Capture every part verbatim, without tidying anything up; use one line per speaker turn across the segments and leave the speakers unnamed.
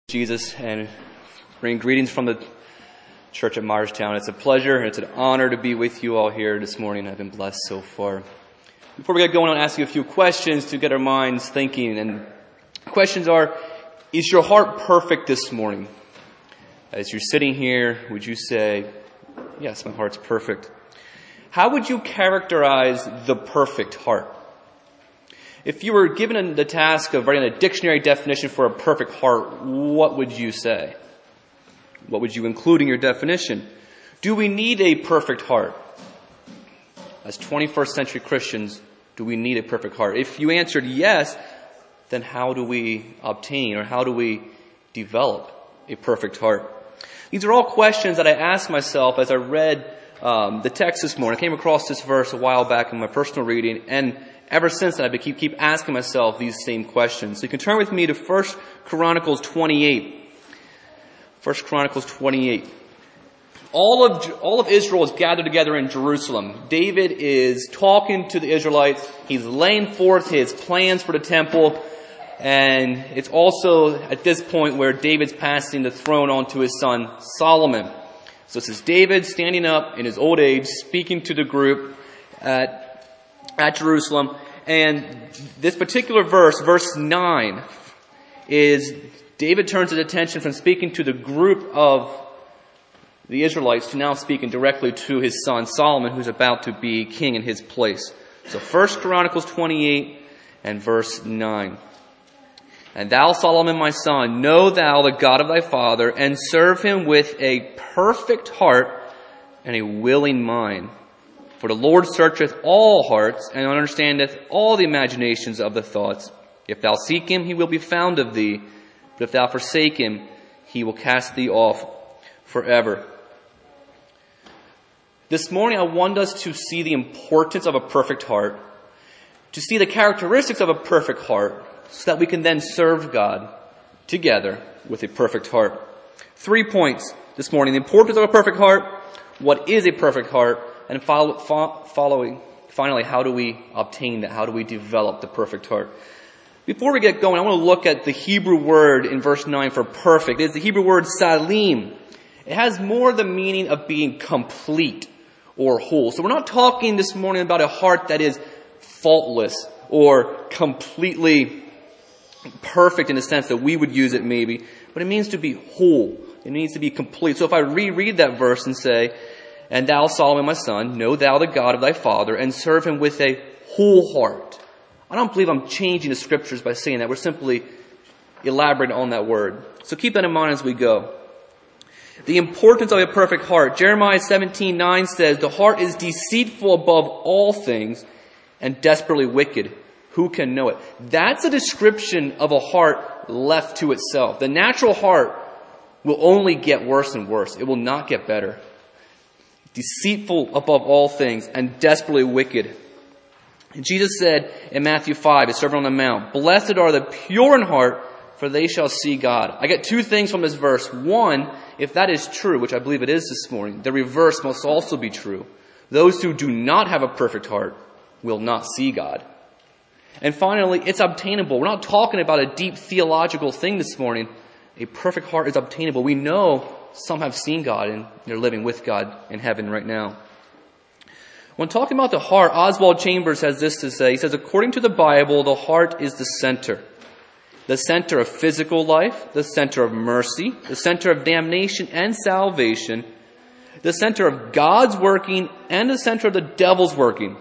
Jesus, and bring greetings from the church at Myerstown. It's a pleasure and it's an honor to be with you all here this morning. I've been blessed so far. Before we get going, I'll ask you a few questions to get our minds thinking. And questions are, is your heart perfect this morning? As you're sitting here, would you say, yes, my heart's perfect? How would you characterize the perfect heart? If you were given the task of writing a dictionary definition for a perfect heart, what would you say? What would you include in your definition? Do we need a perfect heart? As twenty-first century Christians, do we need a perfect heart? If you answered yes, then how do we obtain or how do we develop a perfect heart? These are all questions that I asked myself as I read um, the text this morning. I came across this verse a while back in my personal reading, and ever since then, I keep, keep asking myself these same questions. So you can turn with me to First Chronicles twenty-eight. First Chronicles twenty-eight. All of, all of Israel is gathered together in Jerusalem. David is talking to the Israelites. He's laying forth his plans for the temple. And it's also at this point where David's passing the throne on to his son Solomon. So this is David standing up in his old age, speaking to the group at at Jerusalem. And this particular verse, verse nine, is David turns his attention from speaking to the group of the Israelites to now speaking directly to his son Solomon, who's about to be king in his place. So First Chronicles twenty-eight and verse nine. And thou, Solomon, my son, know thou the God of thy father, and serve him with a perfect heart and a willing mind. For the Lord searcheth all hearts, and understandeth all the imaginations of the thoughts. If thou seek him, he will be found of thee. But if thou forsake him, he will cast thee off forever. This morning, I want us to see the importance of a perfect heart, to see the characteristics of a perfect heart, so that we can then serve God together with a perfect heart. Three points this morning. The importance of a perfect heart, what is a perfect heart, and follow, following, finally, how do we obtain that? How do we develop the perfect heart? Before we get going, I want to look at the Hebrew word in verse nine for perfect. It's the Hebrew word salim. It has more the meaning of being complete or whole. So we're not talking this morning about a heart that is faultless or completely perfect in the sense that we would use it maybe, but it means to be whole. It means to be complete. So if I reread that verse and say, and thou, Solomon, my son, know thou the God of thy father, and serve him with a whole heart. I don't believe I'm changing the scriptures by saying that. We're simply elaborating on that word. So keep that in mind as we go. The importance of a perfect heart. Jeremiah seventeen nine says, the heart is deceitful above all things and desperately wicked. Who can know it? That's a description of a heart left to itself. The natural heart will only get worse and worse. It will not get better. Deceitful above all things and desperately wicked. And Jesus said in Matthew five, his Sermon on the Mount, blessed are the pure in heart, for they shall see God. I get two things from this verse. One, if that is true, which I believe it is this morning, the reverse must also be true. Those who do not have a perfect heart will not see God. And finally, it's obtainable. We're not talking about a deep theological thing this morning. A perfect heart is obtainable. We know some have seen God and they're living with God in heaven right now. When talking about the heart, Oswald Chambers has this to say. He says, according to the Bible, the heart is the center. The center of physical life, the center of mercy, the center of damnation and salvation, the center of God's working and the center of the devil's working.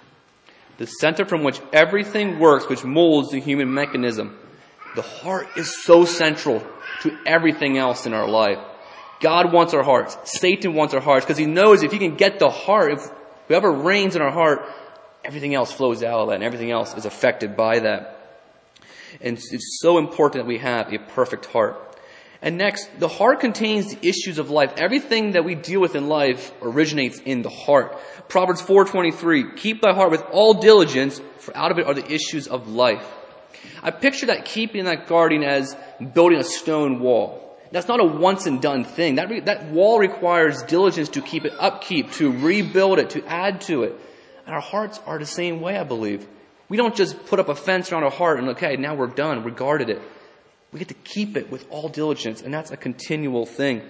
The center from which everything works, which molds the human mechanism. The heart is so central to everything else in our life. God wants our hearts. Satan wants our hearts because he knows if he can get the heart, if whoever reigns in our heart, everything else flows out of that and everything else is affected by that. And it's so important that we have a perfect heart. And next, the heart contains the issues of life. Everything that we deal with in life originates in the heart. Proverbs four twenty-three, keep thy heart with all diligence, for out of it are the issues of life. I picture that keeping, that guarding as building a stone wall. That's not a once and done thing. That, re- that wall requires diligence to keep it upkeep, to rebuild it, to add to it. And our hearts are the same way, I believe. We don't just put up a fence around our heart and, okay, now we're done, we guarded it. We get to keep it with all diligence, and that's a continual thing.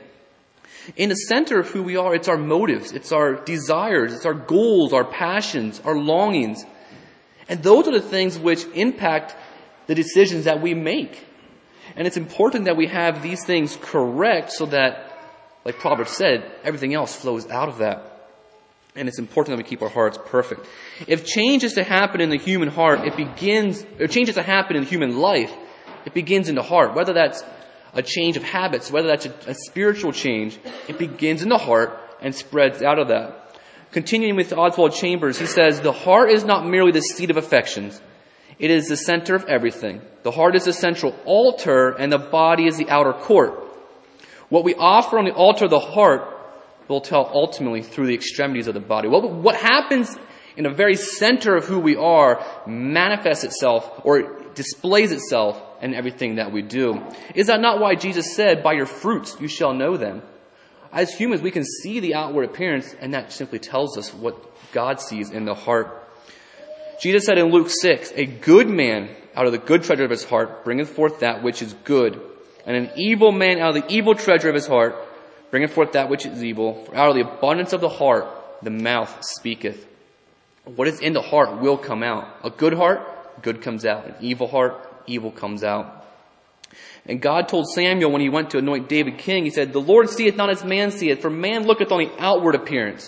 In the center of who we are, it's our motives, it's our desires, it's our goals, our passions, our longings. And those are the things which impact the decisions that we make. And it's important that we have these things correct so that, like Proverbs said, everything else flows out of that. And it's important that we keep our hearts perfect. If change is to happen in the human heart, it begins, or change is to happen in human life, it begins in the heart. Whether that's a change of habits, whether that's a, a spiritual change, it begins in the heart and spreads out of that. Continuing with Oswald Chambers, he says, the heart is not merely the seat of affections. It is the center of everything. The heart is the central altar, and the body is the outer court. What we offer on the altar of the heart will tell ultimately through the extremities of the body. What, what happens in the very center of who we are manifests itself or displays itself in everything that we do. Is that not why Jesus said, by your fruits you shall know them? As humans, we can see the outward appearance, and that simply tells us what God sees in the heart. Jesus said in Luke six, a good man out of the good treasure of his heart bringeth forth that which is good, and an evil man out of the evil treasure of his heart bringeth forth that which is evil. For out of the abundance of the heart the mouth speaketh. What is in the heart will come out. A good heart, good comes out. An evil heart, evil comes out. And God told Samuel when he went to anoint David king, he said, the Lord seeth not as man seeth, for man looketh on the outward appearance,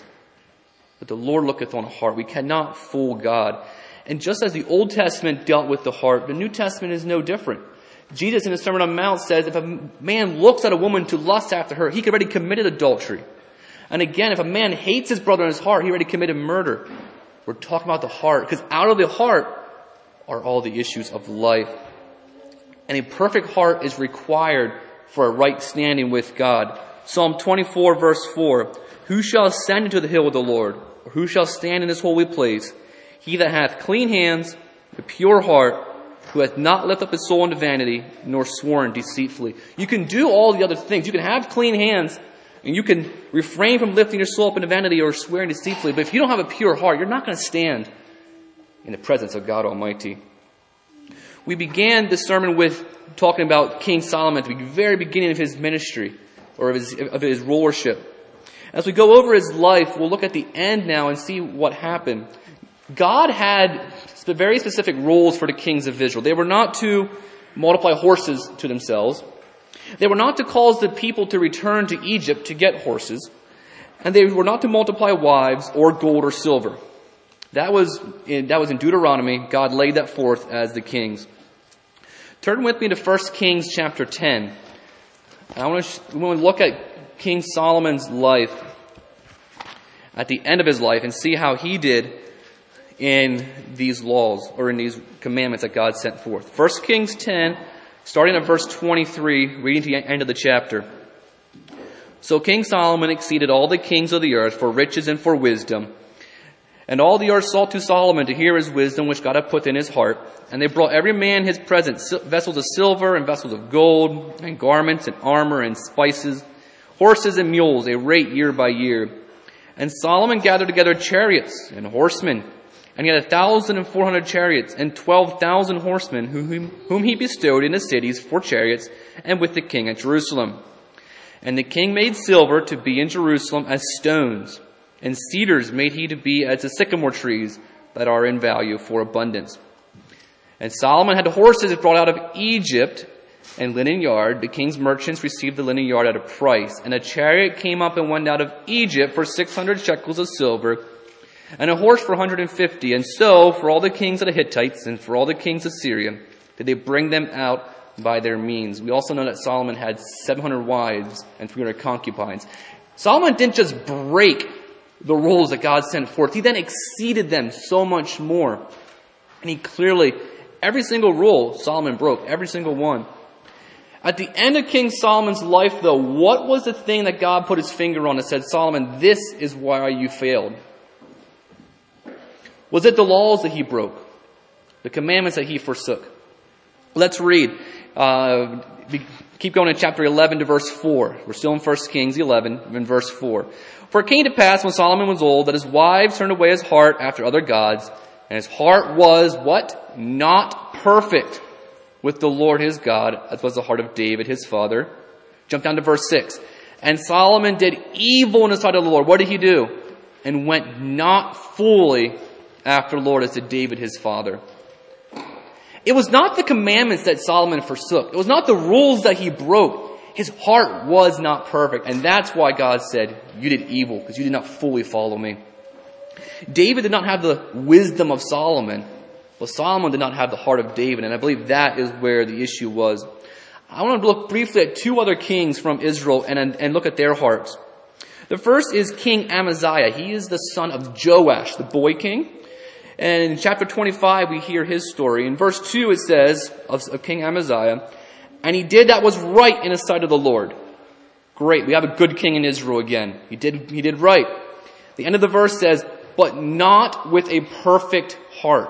but the Lord looketh on the heart. We cannot fool God. And just as the Old Testament dealt with the heart, the New Testament is no different. Jesus in the Sermon on the Mount says, if a man looks at a woman to lust after her, he could already committed adultery. And again, if a man hates his brother in his heart, he already committed murder. We're talking about the heart, because out of the heart are all the issues of life. And a perfect heart is required for a right standing with God. Psalm twenty-four verse four, who shall ascend into the hill of the Lord? Or who shall stand in his holy place? He that hath clean hands, a pure heart, who hath not lifted up his soul unto vanity, nor sworn deceitfully. You can do all the other things. You can have clean hands, and you can refrain from lifting your soul up into vanity or swearing deceitfully. But if you don't have a pure heart, you're not going to stand in the presence of God Almighty. We began this sermon with talking about King Solomon at the very beginning of his ministry, or of his, of his rulership. As we go over his life, we'll look at the end now and see what happened. God had very specific rules for the kings of Israel. They were not to multiply horses to themselves. They were not to cause the people to return to Egypt to get horses. And they were not to multiply wives or gold or silver. That was in, that was in Deuteronomy. God laid that forth as the kings. Turn with me to First Kings chapter ten. I want to, I want to look at King Solomon's life at the end of his life and see how he did in these laws, or in these commandments that God sent forth. First Kings ten, starting at verse twenty-three, reading to the end of the chapter. So King Solomon exceeded all the kings of the earth for riches and for wisdom. And all the earth sought to Solomon to hear his wisdom, which God had put in his heart. And they brought every man his present, vessels of silver and vessels of gold, and garments and armor and spices, horses and mules, a rate year by year. And Solomon gathered together chariots and horsemen. And he had a thousand and four hundred chariots and twelve thousand horsemen whom, whom he bestowed in the cities for chariots and with the king at Jerusalem. And the king made silver to be in Jerusalem as stones, and cedars made he to be as the sycamore trees that are in value for abundance. And Solomon had the horses brought out of Egypt and linen yard. The king's merchants received the linen yard at a price. And a chariot came up and went out of Egypt for six hundred shekels of silver, and a horse for one hundred fifty. And so, for all the kings of the Hittites and for all the kings of Syria, did they bring them out by their means. We also know that Solomon had seven hundred wives and three hundred concubines. Solomon didn't just break the rules that God sent forth. He then exceeded them so much more. And he clearly, every single rule Solomon broke, every single one. At the end of King Solomon's life, though, what was the thing that God put his finger on and said, Solomon, this is why you failed? Was it the laws that he broke? The commandments that he forsook? Let's read. Uh, keep going in chapter eleven to verse four. We're still in First Kings eleven, in verse four. For it came to pass when Solomon was old that his wives turned away his heart after other gods, and his heart was what? Not perfect with the Lord his God, as was the heart of David his father. Jump down to verse six. And Solomon did evil in the sight of the Lord. What did he do? And went not fully after the Lord as did David his father. It was not the commandments that Solomon forsook. It was not the rules that he broke. His heart was not perfect. And that's why God said, you did evil because you did not fully follow me. David did not have the wisdom of Solomon, but Solomon did not have the heart of David. And I believe that is where the issue was. I want to look briefly at two other kings from Israel and, and look at their hearts. The first is King Amaziah. He is the son of Joash, the boy king. And in chapter twenty-five, we hear his story. In verse two, it says of, of King Amaziah, and he did that was right in the sight of the Lord. Great. We have a good king in Israel again. He did, he did right. The end of the verse says, but not with a perfect heart.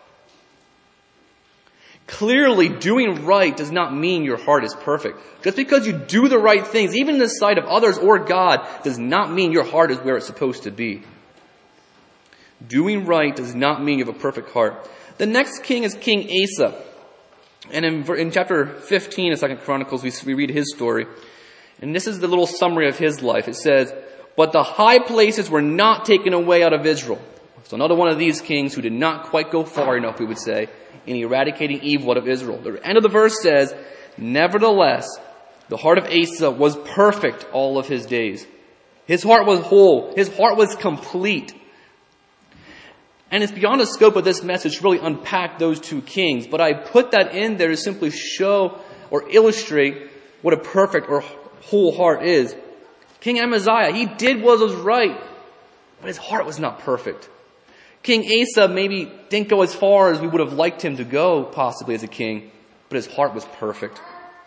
Clearly, doing right does not mean your heart is perfect. Just because you do the right things, even in the sight of others or God, does not mean your heart is where it's supposed to be. Doing right does not mean you have a perfect heart. The next king is King Asa. And in, in chapter fifteen of Second Chronicles, we, we read his story. And this is the little summary of his life. It says, but the high places were not taken away out of Israel. So another one of these kings who did not quite go far enough, we would say, in eradicating evil out of Israel. The end of the verse says, nevertheless, the heart of Asa was perfect all of his days. His heart was whole. His heart was complete. And it's beyond the scope of this message to really unpack those two kings. But I put that in there to simply show or illustrate what a perfect or whole heart is. King Amaziah, he did what was right, but his heart was not perfect. King Asa maybe didn't go as far as we would have liked him to go, possibly as a king, but his heart was perfect.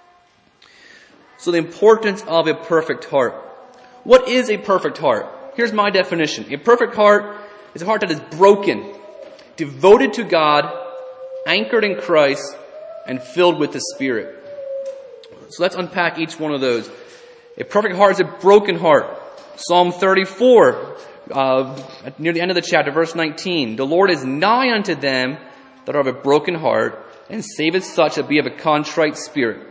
So the importance of a perfect heart. What is a perfect heart? Here's my definition. A perfect heart is a heart that is broken, devoted to God, anchored in Christ, and filled with the Spirit. So let's unpack each one of those. A perfect heart is a broken heart. Psalm thirty-four, uh, near the end of the chapter, verse nineteen. The Lord is nigh unto them that are of a broken heart, and saveth such that be of a contrite spirit.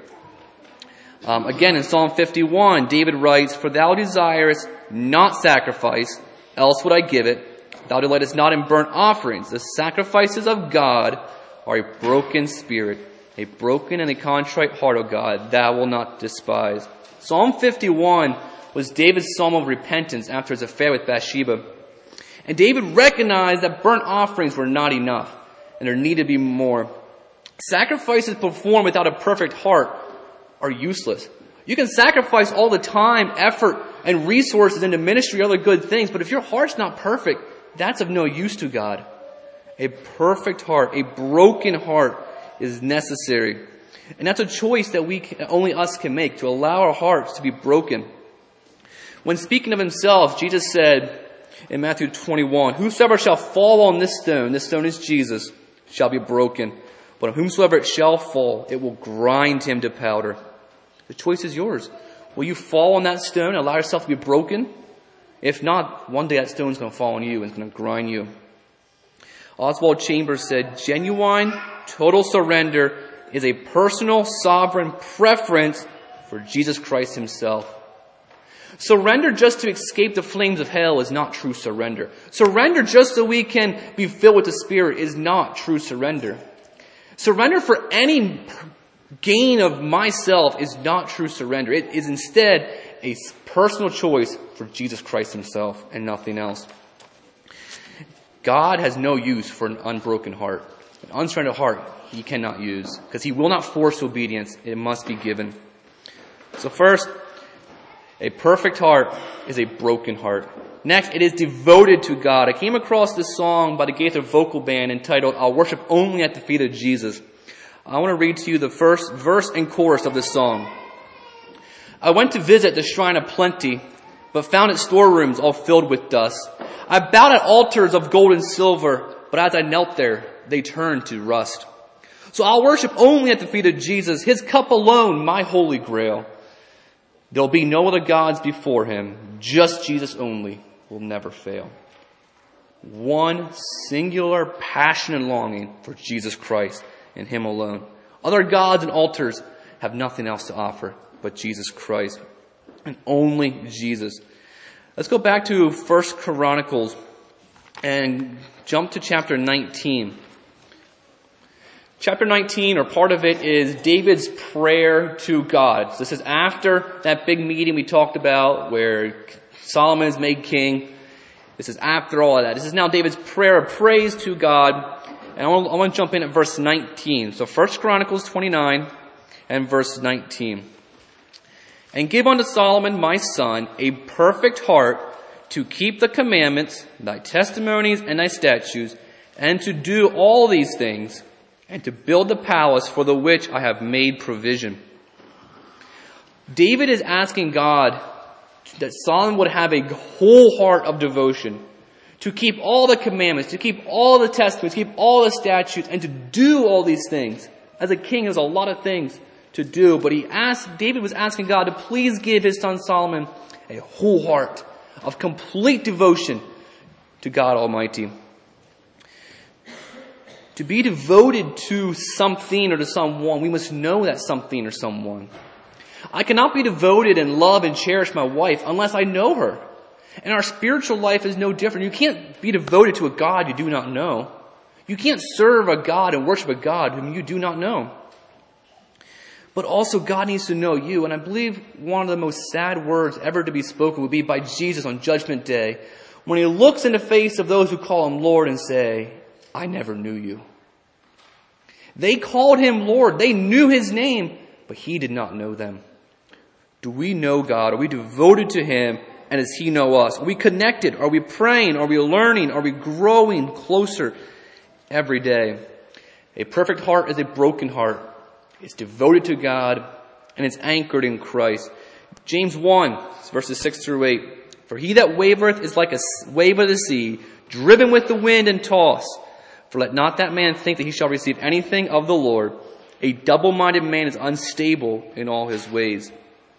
Um, again, in Psalm fifty-one, David writes, for thou desirest not sacrifice, else would I give it. Thou delightest not in burnt offerings. The sacrifices of God are a broken spirit, a broken and a contrite heart, O God, thou wilt not despise. Psalm fifty-one was David's psalm of repentance after his affair with Bathsheba. And David recognized that burnt offerings were not enough, and there needed to be more. Sacrifices performed without a perfect heart are useless. You can sacrifice all the time, effort, and resources into ministry, other good things, but if your heart's not perfect, that's of no use to God. A perfect heart, a broken heart is necessary. And that's a choice that we can, only us can make, to allow our hearts to be broken. When speaking of himself, Jesus said in Matthew twenty-one, whosoever shall fall on this stone, this stone is Jesus, shall be broken. But on whomsoever it shall fall, it will grind him to powder. The choice is yours. Will you fall on that stone and allow yourself to be broken? If not, one day that stone's going to fall on you and it's going to grind you. Oswald Chambers said, genuine, total surrender is a personal, sovereign preference for Jesus Christ himself. Surrender just to escape the flames of hell is not true surrender. Surrender just so we can be filled with the Spirit is not true surrender. Surrender for any gain of myself is not true surrender. It is instead a personal choice for Jesus Christ himself and nothing else. God has no use for an unbroken heart. An unsurrendered heart he cannot use, because he will not force obedience. It must be given. So first, a perfect heart is a broken heart. Next, it is devoted to God. I came across this song by the Gaither Vocal Band entitled, I'll Worship Only at the Feet of Jesus. I want to read to you the first verse and chorus of this song. I went to visit the shrine of plenty, but found its storerooms all filled with dust. I bowed at altars of gold and silver, but as I knelt there, they turned to rust. So I'll worship only at the feet of Jesus, his cup alone, my holy grail. There'll be no other gods before him, just Jesus only will never fail. One singular passion and longing for Jesus Christ and him alone. Other gods and altars have nothing else to offer but Jesus Christ, and only Jesus. Let's go back to First Chronicles and jump to chapter nineteen. Chapter nineteen, or part of it, is David's prayer to God. So this is after that big meeting we talked about where Solomon is made king. This is after all of that. This is now David's prayer of praise to God. And I want, I want to jump in at verse nineteen. So First Chronicles twenty-nine and verse nineteen. And give unto Solomon my son a perfect heart to keep the commandments, thy testimonies, and thy statutes, and to do all these things, and to build the palace for the which I have made provision. David is asking God that Solomon would have a whole heart of devotion, to keep all the commandments, to keep all the testaments, to keep all the statutes, and to do all these things. As a king, there's a lot of things to do, but he asked, David was asking God to please give his son Solomon a whole heart of complete devotion to God Almighty. To be devoted to something or to someone, we must know that something or someone. I cannot be devoted and love and cherish my wife unless I know her. And our spiritual life is no different. You can't be devoted to a God you do not know. You can't serve a God and worship a God whom you do not know. But also God needs to know you. And I believe one of the most sad words ever to be spoken would be by Jesus on Judgment Day, when he looks in the face of those who call him Lord and say, I never knew you. They called him Lord. They knew his name, but he did not know them. Do we know God? Are we devoted to him? And does he know us? Are we connected? Are we praying? Are we learning? Are we growing closer every day? A perfect heart is a broken heart. It's devoted to God, and it's anchored in Christ. James one, verses six through eight. For he that wavereth is like a wave of the sea, driven with the wind and tossed. For let not that man think that he shall receive anything of the Lord. A double-minded man is unstable in all his ways.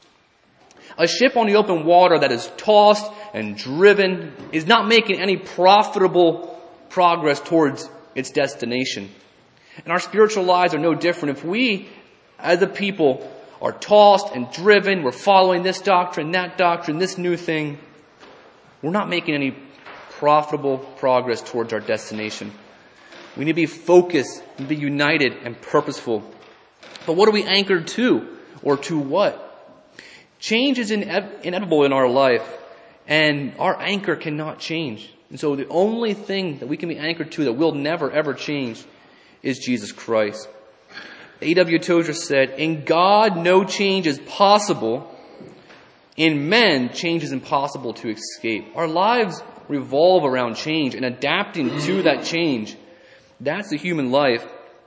A ship on the open water that is tossed and driven is not making any profitable progress towards its destination. And our spiritual lives are no different. If we, as a people, are tossed and driven, we're following this doctrine, that doctrine, this new thing, we're not making any profitable progress towards our destination. We need to be focused and be united and purposeful. But what are we anchored to? Or to what? Change is ine- inevitable in our life, and our anchor cannot change. And so the only thing that we can be anchored to that will never ever change is Jesus Christ. A W Tozer said, in God no change is possible. In men, change is impossible to escape. Our lives revolve around change and adapting to that change. That's the human life.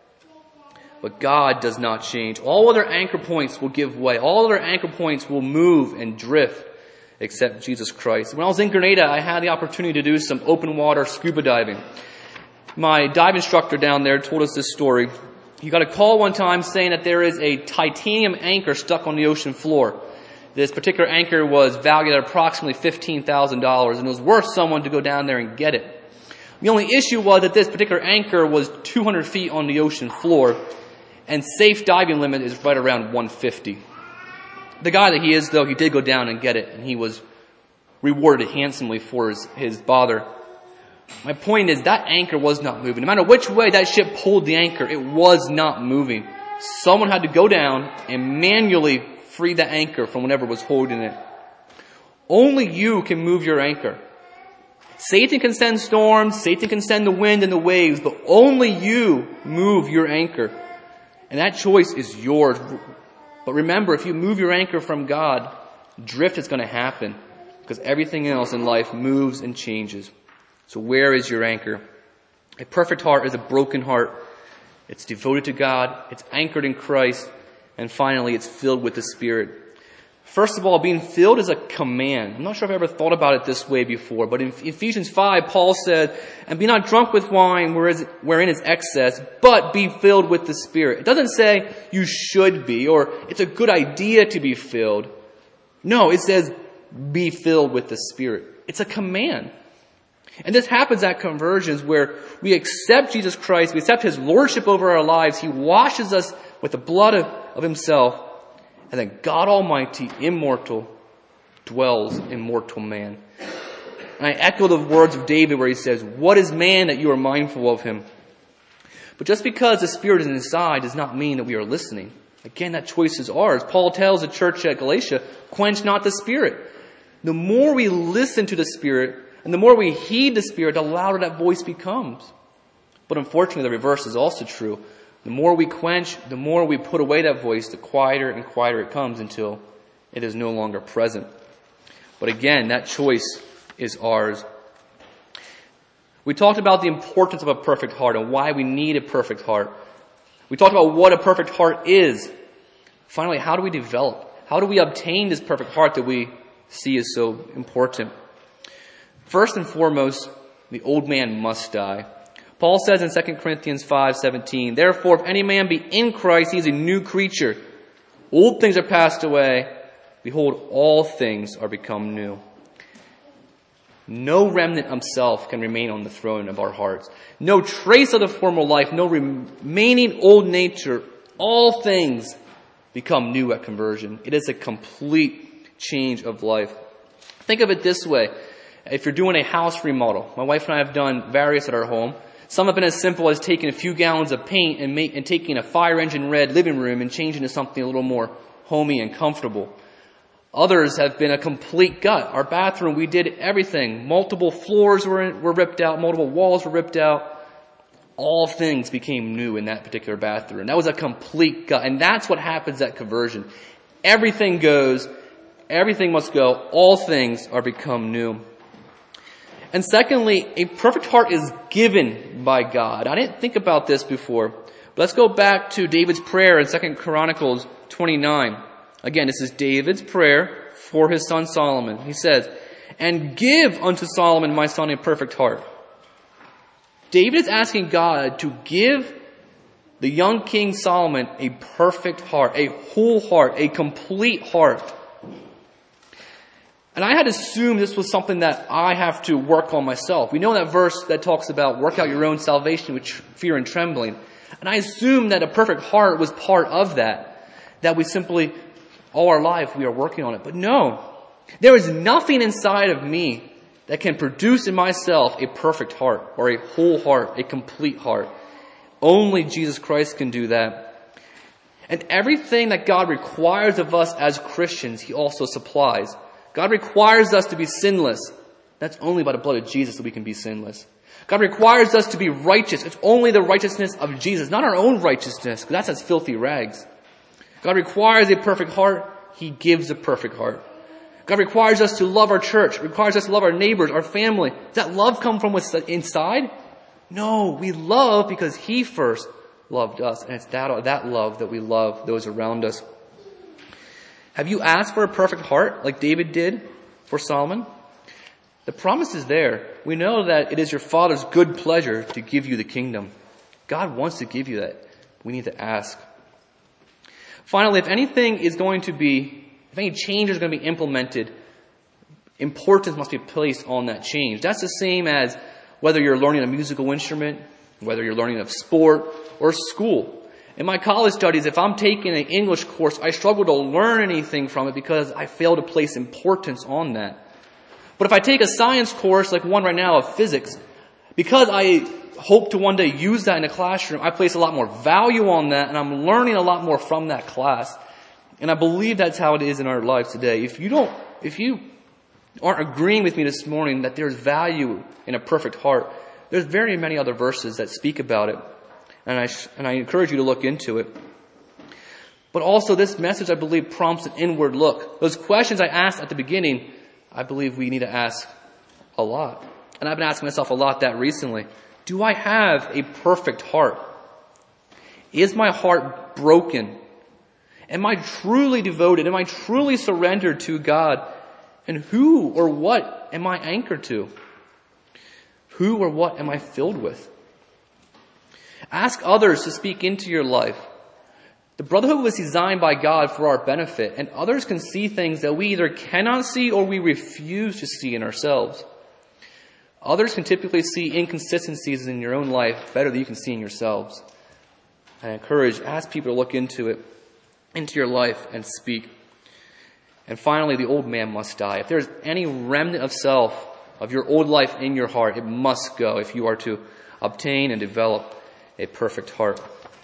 But God does not change. All other anchor points will give way. All other anchor points will move and drift except Jesus Christ. When I was in Grenada, I had the opportunity to do some open water scuba diving. My dive instructor down there told us this story. He got a call one time saying that there is a titanium anchor stuck on the ocean floor. This particular anchor was valued at approximately fifteen thousand dollars, and it was worth someone to go down there and get it. The only issue was that this particular anchor was two hundred feet on the ocean floor, and safe diving limit is right around one hundred fifty. The guy that he is, though, he did go down and get it, and he was rewarded handsomely for his, his bother. My point is that anchor was not moving. No matter which way that ship pulled the anchor, it was not moving. Someone had to go down and manually free the anchor from whatever was holding it. Only you can move your anchor. Satan can send storms, Satan can send the wind and the waves, but only you move your anchor. And that choice is yours. But remember, if you move your anchor from God, drift is going to happen because everything else in life moves and changes. So where is your anchor? A perfect heart is a broken heart. It's devoted to God. It's anchored in Christ. And finally, it's filled with the Spirit. First of all, being filled is a command. I'm not sure if I've ever thought about it this way before, but in Ephesians five, Paul said, and be not drunk with wine wherein is excess, but be filled with the Spirit. It doesn't say you should be, or it's a good idea to be filled. No, it says be filled with the Spirit. It's a command. And this happens at conversions where we accept Jesus Christ, we accept His lordship over our lives. He washes us with the blood of, of himself, and that God Almighty, immortal, dwells in mortal man. And I echo the words of David where he says, "What is man that you are mindful of him?" But just because the Spirit is inside does not mean that we are listening. Again, that choice is ours. Paul tells the church at Galatia, "Quench not the Spirit." The more we listen to the Spirit, and the more we heed the Spirit, the louder that voice becomes. But unfortunately, the reverse is also true. The more we quench, the more we put away that voice, the quieter and quieter it comes until it is no longer present. But again, that choice is ours. We talked about the importance of a perfect heart and why we need a perfect heart. We talked about what a perfect heart is. Finally, how do we develop? How do we obtain this perfect heart that we see is so important? First and foremost, the old man must die. Paul says in Second Corinthians five seventeen, "Therefore, if any man be in Christ, he is a new creature. Old things are passed away. Behold, all things are become new." No remnant of self can remain on the throne of our hearts. No trace of the former life, no remaining old nature. All things become new at conversion. It is a complete change of life. Think of it this way. If you're doing a house remodel, my wife and I have done various at our home. Some have been as simple as taking a few gallons of paint and, make, and taking a fire engine red living room and changing to something a little more homey and comfortable. Others have been a complete gut. Our bathroom, we did everything. Multiple floors were, were ripped out. Multiple walls were ripped out. All things became new in that particular bathroom. That was a complete gut. And that's what happens at conversion. Everything goes. Everything must go. All things are become new. And secondly, a perfect heart is given by God. I didn't think about this before. But let's go back to David's prayer in Second Chronicles twenty-nine. Again, this is David's prayer for his son Solomon. He says, "And give unto Solomon my son a perfect heart." David is asking God to give the young King Solomon a perfect heart, a whole heart, a complete heart. And I had assumed this was something that I have to work on myself. We know that verse that talks about work out your own salvation with fear and trembling. And I assumed that a perfect heart was part of that. That we simply, all our life, we are working on it. But no, there is nothing inside of me that can produce in myself a perfect heart or a whole heart, a complete heart. Only Jesus Christ can do that. And everything that God requires of us as Christians, He also supplies. God requires us to be sinless. That's only by the blood of Jesus that we can be sinless. God requires us to be righteous. It's only the righteousness of Jesus, not our own righteousness, because that's as filthy rags. God requires a perfect heart. He gives a perfect heart. God requires us to love our church, requires us to love our neighbors, our family. Does that love come from what's inside? No, we love because He first loved us. And it's that, that love that we love those around us. Have you asked for a perfect heart like David did for Solomon? The promise is there. We know that it is your Father's good pleasure to give you the kingdom. God wants to give you that. We need to ask. Finally, if anything is going to be, if any change is going to be implemented, importance must be placed on that change. That's the same as whether you're learning a musical instrument, whether you're learning a sport or school. In my college studies, if I'm taking an English course, I struggle to learn anything from it because I fail to place importance on that. But if I take a science course like one right now of physics, because I hope to one day use that in a classroom, I place a lot more value on that and I'm learning a lot more from that class. And I believe that's how it is in our lives today. If you don't, if you aren't agreeing with me this morning that there's value in a perfect heart, there's very many other verses that speak about it. And I, and I encourage you to look into it. But also this message, I believe, prompts an inward look. Those questions I asked at the beginning, I believe we need to ask a lot. And I've been asking myself a lot that recently. Do I have a perfect heart? Is my heart broken? Am I truly devoted? Am I truly surrendered to God? And who or what am I anchored to? Who or what am I filled with? Ask others to speak into your life. The brotherhood was designed by God for our benefit, and others can see things that we either cannot see or we refuse to see in ourselves. Others can typically see inconsistencies in your own life better than you can see in yourselves. I encourage, ask people to look into it, into your life, and speak. And finally, the old man must die. If there's any remnant of self, of your old life in your heart, it must go if you are to obtain and develop a perfect heart.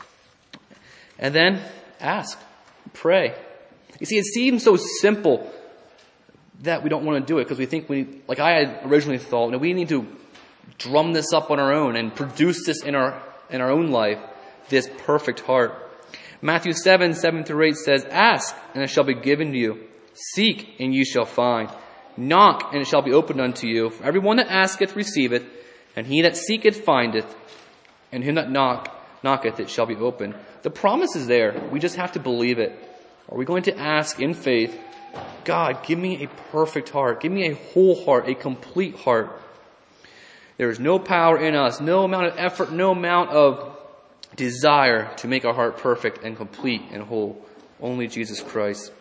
And then ask, pray. You see, it seems so simple that we don't want to do it because we think we, like I had originally thought, that we need to drum this up on our own and produce this in our in our own life, this perfect heart. Matthew seven, seven through eight says, "Ask, and it shall be given to you. Seek, and ye shall find. Knock, and it shall be opened unto you. For everyone that asketh receiveth, and he that seeketh findeth, and him that knock, knocketh, it shall be opened." The promise is there. We just have to believe it. Are we going to ask in faith, God, give me a perfect heart. Give me a whole heart, a complete heart. There is no power in us, no amount of effort, no amount of desire to make our heart perfect and complete and whole. Only Jesus Christ.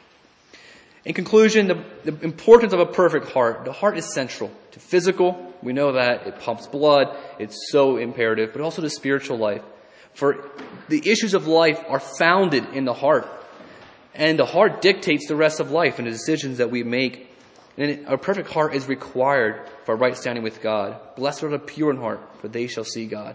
In conclusion, the, the importance of a perfect heart. The heart is central to physical. We know that. It pumps blood. It's so imperative. But also to spiritual life. For the issues of life are founded in the heart. And the heart dictates the rest of life and the decisions that we make. And a perfect heart is required for right standing with God. Blessed are the pure in heart, for they shall see God.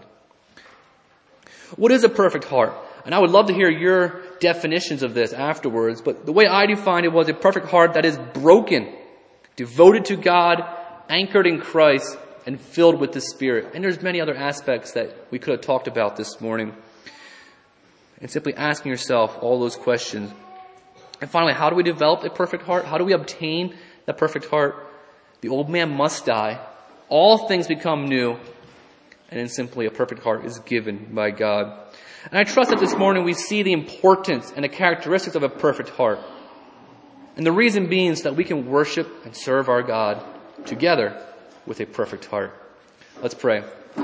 What is a perfect heart? And I would love to hear your definitions of this afterwards. But the way I defined it was a perfect heart that is broken, devoted to God, anchored in Christ, and filled with the Spirit. And there's many other aspects that we could have talked about this morning. And simply asking yourself all those questions. And finally, how do we develop a perfect heart? How do we obtain that perfect heart? The old man must die. All things become new. And then simply a perfect heart is given by God. And I trust that this morning we see the importance and the characteristics of a perfect heart. And the reason being is that we can worship and serve our God together with a perfect heart. Let's pray.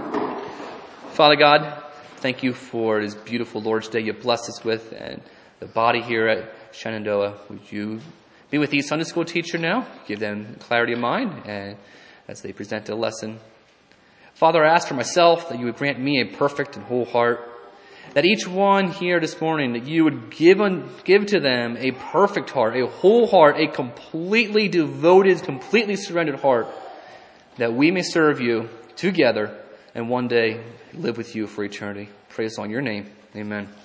Father God, thank you for this beautiful Lord's Day you blessed us with and the body here at Shenandoah. Would you be with each Sunday school teacher now? Give them clarity of mind and as they present a lesson. Father, I ask for myself that you would grant me a perfect and whole heart. That each one here this morning, that you would give un, give to them a perfect heart, a whole heart, a completely devoted, completely surrendered heart. That we may serve you together and one day live with you for eternity. Praise on your name. Amen.